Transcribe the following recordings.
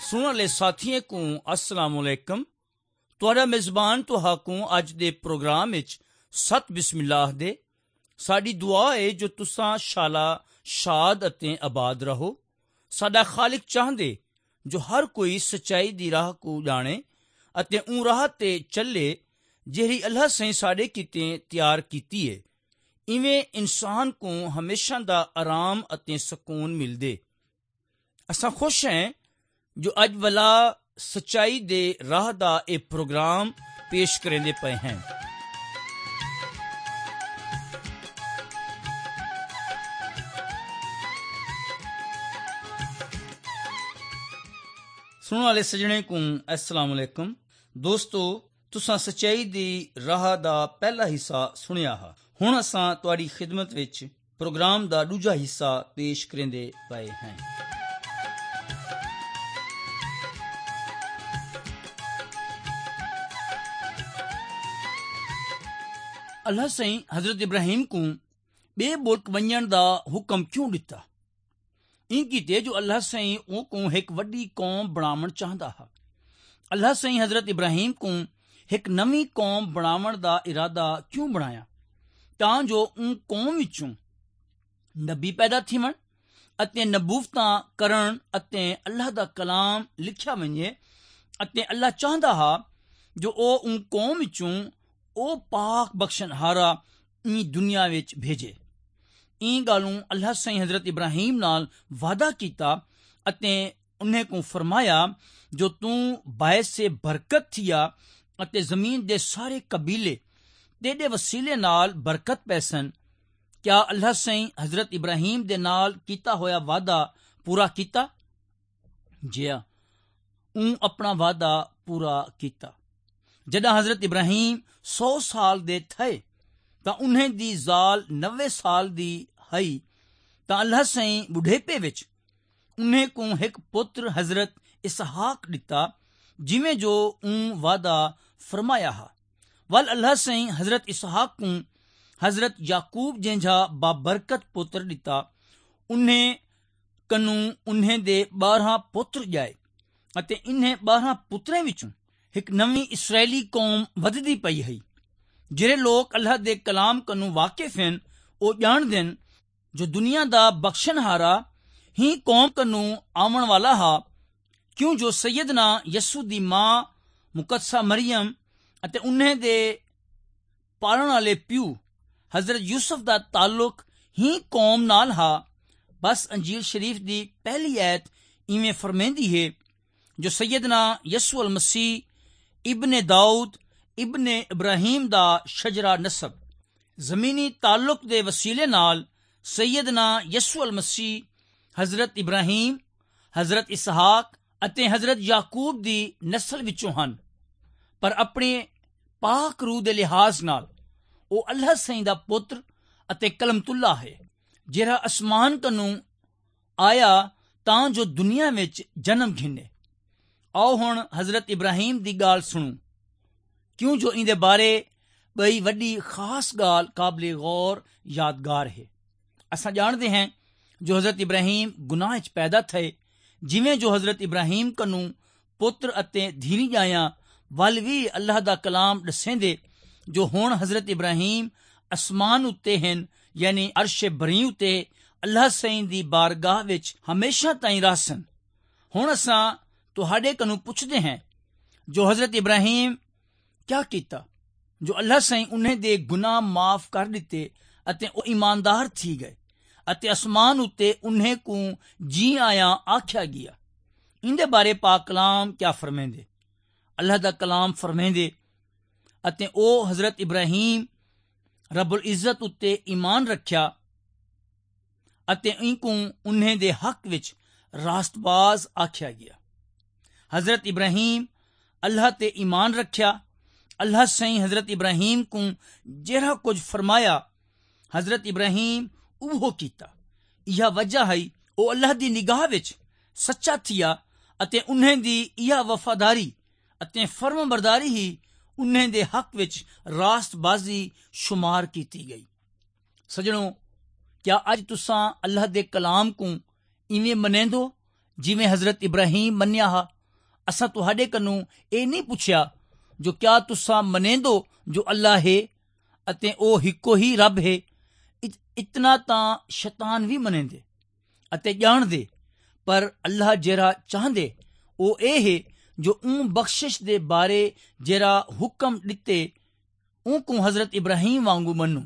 सुनने वाले साथियों को अस्सलाम वालेकुम। ਤੁਹਾਡਾ ਮੇਜ਼ਬਾਨ ਤੁਹਾਨੂੰ ਅੱਜ ਦੇ ਪ੍ਰੋਗਰਾਮ ਵਿੱਚ ਸਤ ਬਿਸਮਿਲ੍ਲਾਹ ਦੇ। ਸਾਡੀ ਦੁਆ ਹੈ ਜੋ ਤੁਸੀਂ ਸ਼ਾਲਾ ਸ਼ਾਦ ਅਤੇ ਆਬਾਦ ਰਹੋ। ਸਾਡਾ ਖਾਲਿਕ ਚਾਹੁੰਦੇ ਜੋ ਹਰ ਕੋਈ ਸੱਚਾਈ ਦੀ ਰਾਹ को ਜਾਣੇ ਅਤੇ ਉਹ ਰਾਹ ਤੇ ਚੱਲੇ ਜਿਹੜੀ ਅੱਲਾਹ ਸਹੀਂ ਸਾਡੇ ਕਿਤੇ ਤਿਆਰ ਕੀਤੀ ਹੈ। ਇਵੇਂ ਇਨਸਾਨ को ਹਮੇਸ਼ਾ ਦਾ ਆਰਾਮ ਅਤੇ ਸਕੂਨ ਮਿਲਦੇ। ਅਸਾਂ ਖੁਸ਼ ਹਾਂ ਜੋ ਅੱਜ ਵਾਲਾ ਸੱਚਾਈ ਦੇ ਰਾਹ ਦਾ ਇਹ ਪ੍ਰੋਗਰਾਮ ਪੇਸ਼ ਕਰਦੇ ਪਏ ਹਨ। ਸੁਣਨ ਵਾਲੇ ਸੱਜਣੇ को अस्सलाम वालेकुम। ਦੋਸਤੋ, ਤੁਸੀਂ ਸੱਚਾਈ ਦੀ ਰਾਹ ਦਾ ਪਹਿਲਾ ਹਿੱਸਾ ਸੁਣਿਆ ਹੈ। ਹੁਣ ਅਸਾਂ ਤੁਹਾਡੀ ਖਿਦਮਤ ਵਿੱਚ ਪ੍ਰੋਗਰਾਮ ਦਾ ਦੂਜਾ ਹਿੱਸਾ ਪੇਸ਼ ਕਰਦੇ ਪਏ ਹਾਂ। अल्लाह सईं हज़रत इब्राहिम को बे मुल्क वञण दा हुक्म क्यों दिता? इन कीते जो अल्लाह सईं ओ को एक वड्डी कौम बनावण चाहता है। अल्लाह सईं हज़रत इब्राहिम को एक नवी कौम बनावण दा इरादा क्यों बनाया? तां जो उन कौम विचों नबी पैदा थीवण अते नबूवतां करण अते अल्लाह दा कलाम लिखिया वञे अते अल्लाह चाहता हा जो ओ उन कौम विचों ਉਹ ਪਾਕ ਬਖਸ਼ਣਹਾਰਾ ਇਹ ਦੁਨੀਆ ਵਿੱਚ ਭੇਜੇ। ਇਹ ਗੱਲੋਂ ਅੱਲਾਹ ਸਈਂ ਹਜ਼ਰਤ ਇਬਰਾਹੀਮ ਨਾਲ ਵਾਅਦਾ ਕੀਤਾ ਅਤੇ ਉਹਨੇ ਕੋ ਫਰਮਾਇਆ ਜੋ ਤੂੰ ਬਾਇਸੇ ਬਰਕਤ ਥੀਆ ਅਤੇ ਜ਼ਮੀਨ ਦੇ ਸਾਰੇ ਕਬੀਲੇ ਤੇਰੇ ਵਸੀਲੇ ਨਾਲ ਬਰਕਤ ਪੈਸਨ। ਕਿਆ ਅੱਲਾਹ ਸਈਂ ਹਜ਼ਰਤ ਇਬਰਾਹੀਮ ਦੇ ਨਾਲ ਕੀਤਾ ਹੋਇਆ ਵਾਅਦਾ ਪੂਰਾ ਕੀਤਾ? ਜੀ ਉਹ ਆਪਣਾ ਵਾਅਦਾ ਪੂਰਾ ਕੀਤਾ। जदा हजरत इब्राहिम 100 साल दे थे तां उन्हें दी जाल 90 साल दी हई तां अल्लाह सईं बुढ़ेपे विच उन्हें को एक पुत्र हजरत इसहाक दिता जिवें जो वादा फरमाया हा। वल अल्लाह सईं हजरत इसहाक को हजरत याकूब जंहिंजा बाबरकत पुत्र दिता। उन्हें कनू उन्हें दे 12 पुत्र जाए अते इन्हें 12 पुत्रें विचों एक नवी इसराइली कौम वधदी पई है। ਜਿਹੜੇ ਲੋਕ ਅੱਲਾਹ ਦੇ ਕਲਾਮ ਕਨੂੰ ਵਾਕਿਫ ਹਨ ਉਹ ਜਾਣਦੇ ਹਨ ਜੋ ਦੁਨੀਆ ਦਾ ਬਖਸ਼ਣਹਾਰਾ ਹੀ ਕੌਮ ਕਨੂੰ ਆਉਣ ਵਾਲਾ ਹੈ। ਕਿਉਂ ਜੋ ਸੈਯਦਨਾ ਯਸੂ ਦੀ ਮਾਂ ਮੁਕੱਦਸਾ ਮਰੀਮ ਅਤੇ ਉਨ੍ਹਾਂ ਦੇ ਪਾਲਣ ਵਾਲੇ ਪਿਓ ਹਜ਼ਰਤ ਯੂਸਫ ਦਾ ਤਾਲੁਕ ਹੀ ਕੌਮ ਨਾਲ ਹੈ। ਬਸ ਅੰਜੀਲ ਸ਼ਰੀਫ ਦੀ ਪਹਿਲੀ ਐਤ ਇਵੇਂ ਫਰਮਾਂਦੀ ਹੈ ਜੋ ਸੈਯਦਨਾ ਯਸੂ ਅਲ ਮਸੀਹ इब्ने दाऊद इब्ने इब्राहिम दा शजरा नसब जमीनी ताल्लुक दे वसीले नाल सैयदना यसू अल मसीह हजरत इब्राहिम हजरत इसहाक अते हजरत याकूब दी नस्ल विचों हन। पर अपने पाक रूह दे लिहाज नाल ओ अल्लाह सईं दा पुत्र अते कलमतुल्ला है जेड़ा आसमान कनू आया तां जो दुनिया विच जन्म घिने। आओ हुण हजरत इब्राहिम दी गाल सुणो। क्यों जो इंदे बारे बई वड्डी खास गाल काबिल गौर यादगार है। असां जाणदे हैं जो हजरत इब्राहिम गुनाह च पैदा थे जिवें जो हजरत इब्राहिम कनू पुत्र अते धीरी जाया वल भी अल्लाह दा कलाम दसेंदे जो हुण हजरत इब्राहिम आसमान उत्ते हैं यानी अर्शे बरी उत्ते अल्लाह सईं दी बारगाह विच हमेशा ताईं रहसन। हुण असां तुहाडे कनू पुछदे हैं जो हजरत इब्राहिम क्या कीता जो अल्लाह सईं उन्हें दे गुनाह माफ कर दिते अते ओ ईमानदार थी गए अते आसमान उत्ते उन्हें को जी आया आख्या गया। इंदे बारे पाक कलाम क्या फरमेंदे? अल्लाह दा कलाम फरमेंदे अते ओ हजरत इब्राहिम रब्बुल इज्जत उत्ते ईमान रखिया अते इनको उन्हें दे हक विच रास्तबाज आख्या गया। हजरत इब्राहिम अल्लाह ते ईमान रखिया। अल्लाह सईं हजरत इब्राहिम को जेड़ा कुछ फरमाया हजरत इब्राहिम उहो कीता। यह वजह है ओ अल्लाह दी निगाह विच सच्चा थिया अते उन्हें दी यह वफादारी अते फर्मबरदारी ही उन्हें दे हक विच रास्तबाजी शुमार कीती गई। सजणों, क्या अज तुसां अल्लाह दे कलाम को इवें मनेंदो जिवें हजरत इब्राहिम मन्या हा? असां तुहाडे कन्नों ਇਹ ਨਹੀਂ ਪੁੱਛਿਆ ਜੋ ਕਿਆ ਤੁਸਾਂ ਮੰਨੇਂਦੋ ਜੋ ਅੱਲਾ ਹੈ ਅਤੇ ਉਹ ਇੱਕੋ ਹੀ ਰੱਬ ਹੈ। ਇਤਨਾ ਤਾਂ ਸ਼ੈਤਾਨ ਵੀ ਮੰਨਦੇ ਅਤੇ ਜਾਣਦੇ, ਪਰ ਅੱਲਾ ਜਿਹੜਾ ਚਾਹੁੰਦੇ ਉਹ ਇਹ ਹੈ ਜੋ ਬਖਸ਼ਿਸ਼ ਦੇ ਬਾਰੇ ਜਿਹੜਾ ਹੁਕਮ ਦਿੱਤੇ को हज़रत इब्राहिम वांगू मनु।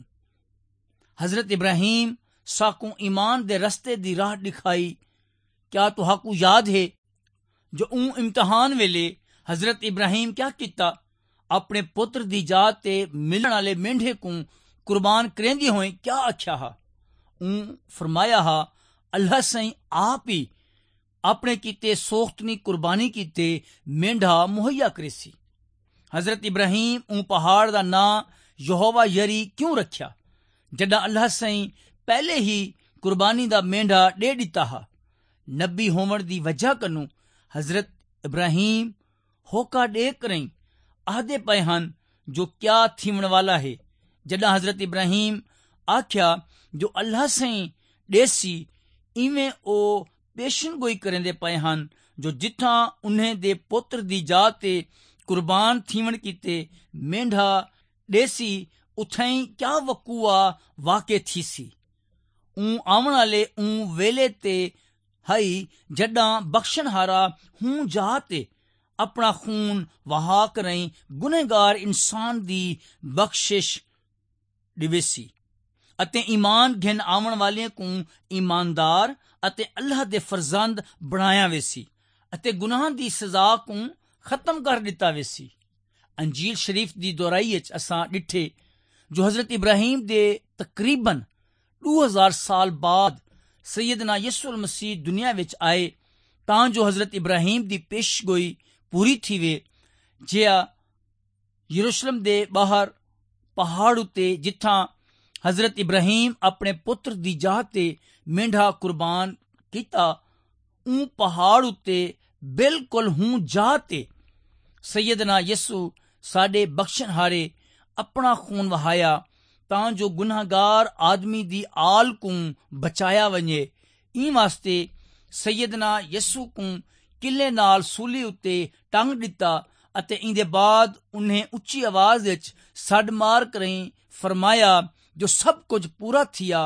हज़रत इब्राहिम साकू ईमान दे रस्ते दी राह दिखाई। क्या तुहाकू याद है जो इम्तिहान वेले हज़रत इब्राहिम क्या किता? अपने पुत्र दी जात ते मिलण वाले मेंढे को कुर्बान करेंदे होए क्या आख्या हा? फरमाया हा अल्लाह सही आप ही अपने किते सोख्तनी कुर्बानी किते मेंढा मुहैया करेसी। हज़रत इब्राहिम पहाड़ का नां यहोवा यरी क्यों रखिया? जडा अल्लाह सही पहले ही कुर्बानी का मेंढा दे दिता हा। नबी होवण दी वजह कन्नू हज़रत इब्राहिम होका दे करई आदे पे हन जो क्या थीवण वाला है। जडा हज़रत इब्राहिम आख्या जो अल्लाह सही देसी इवें ओ पेशन गोई करेंदे पे हन जो जिथा उन्हें दे पुत्र दी जात ते कुर्बान थीवण किते मेंढा देसी उथई क्या वकूआ वाके थी सी। आवन वाले वेले ते हई जडा बख्शण हारा हूं जाते अपना खून वहा करई गुनहगार इंसान दी बख्शिश दिवेसी अते ईमान घिन आवन वाले को ईमानदार अते अल्लाह दे फरजंद बनाया वेसी अते गुनाह दी सजा को खत्म कर दिता वेसी। अंजील शरीफ दी दोहराई असां डिठे जो हज़रत इब्राहिम दे तकरीबन 2000 साल बाद सैयदना यसुल मसीह दुनिया विच आए तां जो हज़रत इब्राहिम दी पेशगोई पूरी थी वे। जिया यरूशलेम दे बाहर पहाड़ उते जिथा हज़रत इब्राहिम अपने पुत्र दी जात ते मेंढा कुर्बान किता पहाड़ उते बिल्कुल हूं जाते सैयदना यसु साडे बख्शण हारे अपना खून वहाया तां जो गुनाहगार आदमी दी आल को बचाया वने। ई वास्ते सैयदना यसु को किले नाल सूली उत्ते टंग दिता अते इंदे बाद उन्हें उच्ची आवाज विच सड मार करई फरमाया जो सब कुछ पूरा थिया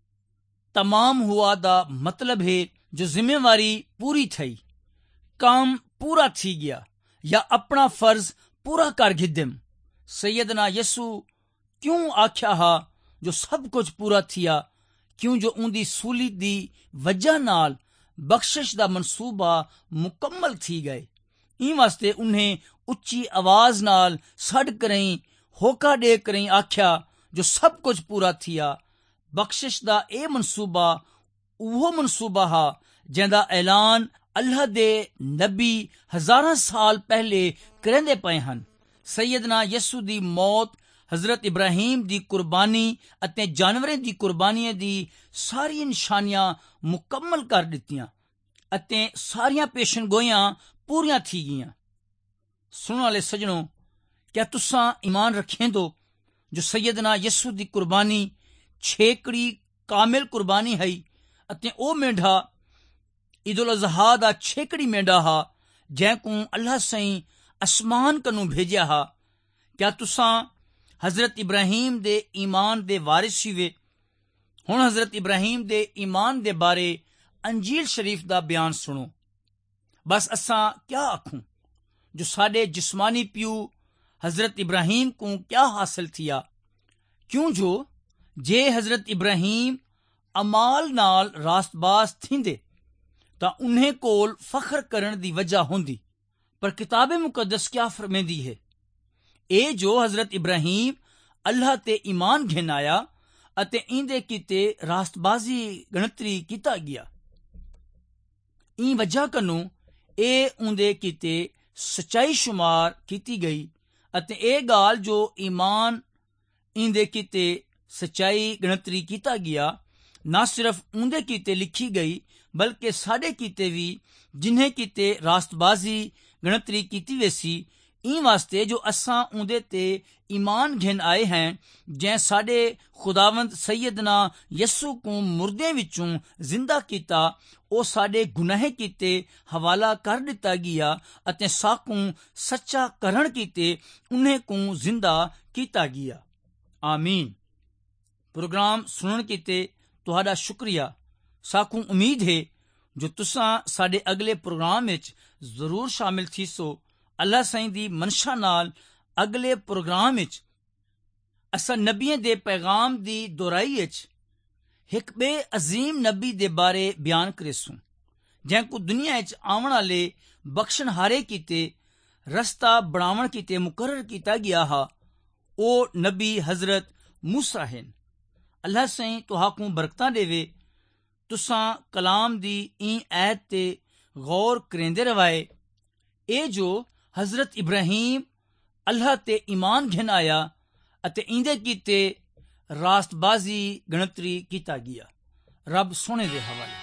तमाम हुआ दा मतलब है जो जिम्मेवारी पूरी थई, काम पूरा थी गया या अपना फर्ज पूरा कर गिदम। सैयदना यसु क्यों आख्या हा जो सब कुछ पूरा थिया? क्यों जो उनदी सूली दी वजह नाल बख्शिश दा मनसूबा मुकम्मल थी गए। ई वास्ते उन्हें उच्ची आवाज नाल सड करई होका दे करई आख्या जो सब कुछ पूरा थिया। बख्शिश दा ए मनसूबा उहो मनसूबा हा जिंदा ऐलान अल्लाह दे नबी हजारां साल पहले करेंदे पे हन। सैयदना यसु दी मौत हजरत इब्राहिम दी कुर्बानी अते जानवरें दी कुर्बानी दी सारी निशानियां मुकम्मल कर दित्तियां अते सारियां पेशन गोइयां पूरियां थी गियां। सुनने वाले सजनों, क्या तुसां ईमान रखें दो जो सैयदना यसु दी कुर्बानी छेकड़ी कामिल कुर्बानी है अते ओ मेंढा ईदुल अज़हा दा छेकड़ी मेंढा हा जैको अल्लाह सही आसमान कन्नू भेजिया हा। क्या तुसां हजरत इब्राहिम दे ईमान दे वारिस वे? हुण हजरत इब्राहिम दे ईमान दे बारे अंजील शरीफ दा बयान सुनो। बस असां क्या आखूं जो साडे जिस्मानी प्यू हजरत इब्राहिम को क्या हासिल थिया? क्यों जो जे हजरत इब्राहिम अमाल नाल रास्तबाज थींदे तां उन्हें कोल फख्र करन दी वजह होंदी। पर किताबे मुकद्दस क्या फरमेंदी है? ए जो हजरत इब्राहिम अल्लाह ते ईमान घिन आया अते इंदे किते रास्तबाजी गणतरी किता गया। ई वजह कन्नू ए उंदे किते सच्चाई शुमार कीती गई अते ए गाल जो ईमान इंदे किते सच्चाई गणतरी किता गया ना सिर्फ उंदे किते लिखी गई बल्कि साडे किते भी जिन्हें किते रास्तबाजी गणतरी कीती वेसी। ई वास्ते जो असां उंदे ते ईमान घिन आए हैं जै साडे खुदावंद सैयदना यसू को मुर्दे विचों जिंदा कीता, ਉਹ ਸਾਡੇ ਗੁਨਾਹ ਕੀਤੇ ਹਵਾਲਾ ਕਰ ਦਿੱਤਾ ਗਿਆ ਅਤੇ ਸਾਕੂ ਸੱਚਾ ਕਰਨ ਕੀਤੇ ਉਹਨੇ ਕੋ ਜ਼ਿੰਦਾ ਕੀਤਾ ਗਿਆ। ਆਮੀਨ। ਪ੍ਰੋਗਰਾਮ ਸੁਣਨ ਕੀਤੇ ਤੁਹਾਡਾ ਸ਼ੁਕਰੀਆ। ਸਾਕੂ ਉਮੀਦ ਹੈ ਜੋ ਤੁਸਾਂ ਸਾਡੇ ਅਗਲੇ ਪ੍ਰੋਗਰਾਮ ਵਿੱਚ ਜ਼ਰੂਰ ਸ਼ਾਮਿਲ ਥੀਸੋ। ਅੱਲਾ ਸਾਈਂ ਦੀ ਮਨਸ਼ਾ ਨਾਲ ਅਗਲੇ ਪ੍ਰੋਗਰਾਮ ਵਿੱਚ ਅਸਾਂ ਨਬੀਆਂ ਦੇ ਪੈਗਾਮ ਦੀ ਦੁਹਰਾਈ ਵਿੱਚ एक बे अजीम नबी दे बारे बयान करेसूं, जैंकू दुनिया च आवन वाले बख्शन हारे कीते रस्ता बनावन कीते मुकर्रर कीता गया हा। ओ नबी हजरत मूसा हैं। अल्लाह सईं तुहाकू बरकतां देवे। तुसां कलाम दी ई ऐत ते गौर करेंदे रवाए। ए जो हजरत इब्राहिम अल्लाह ते ईमान घिन आया अते इंदे कीते रास्तबाजी गणतरी कीता गया। रब सोने दे हवाले।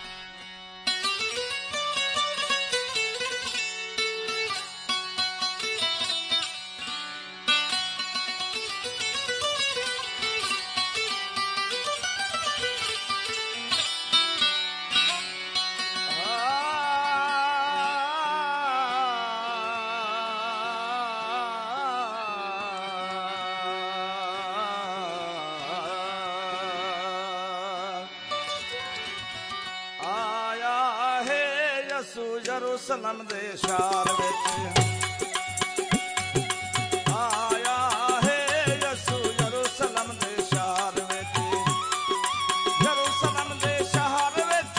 ਯਰੂਸ਼ਲਮ ਦੇ ਸ਼ਹਿਰ ਵਿੱਚ ਆਇਆ ਹੈ ਯਸੂ, ਯਰੂਸ਼ਲਮ ਦੇ ਸ਼ਹਿਰ ਵਿੱਚ, ਯਰੂਸ਼ਲਮ ਦੇ ਸ਼ਹਿਰ ਵਿੱਚ,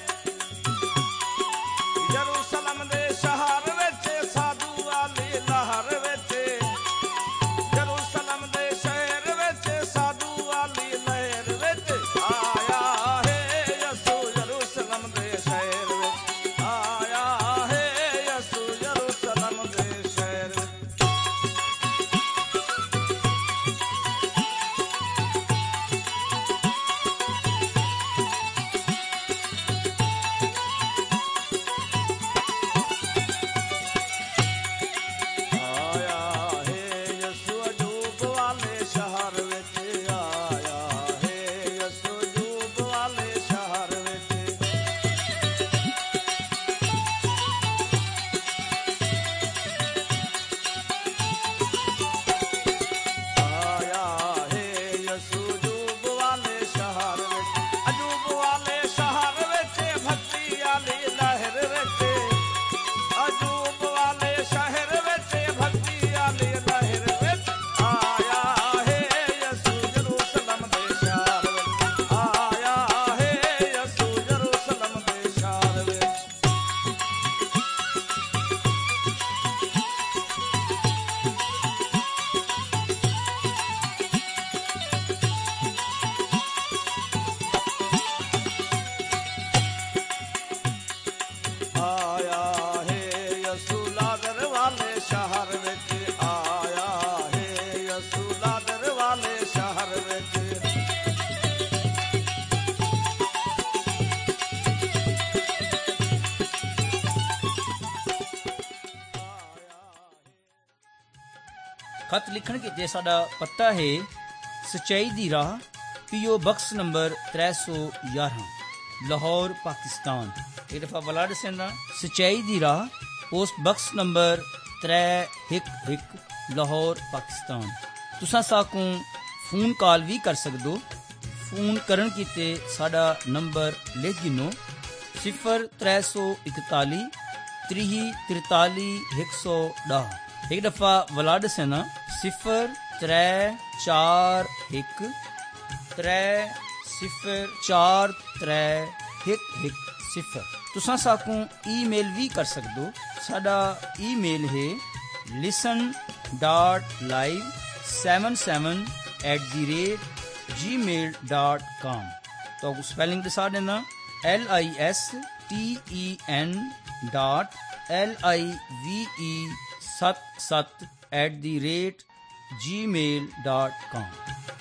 ਯਰੂਸ਼ਲਮ ਦੇ ਸ਼ਹਿਰ ਵਿੱਚ ਸਾਧੂ ਵਾਲੀ ਲਹਿਰ ਵਿੱਚ, ਯਰੂਸ਼ਲਮ ਦੇ ਸ਼ਹਿਰ ਵਿੱਚ ਸਾਧੂ ਵਾਲੀ ਲਹਿਰ ਵਿੱਚ ਆਇਆ ਹੈ ਯਸੂ, ਯਰੂਸ਼ਲਮ ਦੇ ਸ਼ਹਿਰ ਵਿੱਚ खत लिखण के साडा पता है सच्चाई दी राह, पीओ बक्स नंबर 311, लाहौर पाकिस्तान। एक दफा बलाड सेंदा सच्चाई दी राह, post box number 311, Lahore Pakistan. तुसां साकू फोन कॉल भी कर सकदो। फोन करन कीते साडा नंबर लिख गिनो 0341 3043 110। एक दफा वलाड सेना 0341 30431110। तुसां साकू ईमेल भी कर सकदो। साडा ईमेल है listen.live77@gmail.com। तो स्पेलिंग दसा देना listen.live77@gmail.com।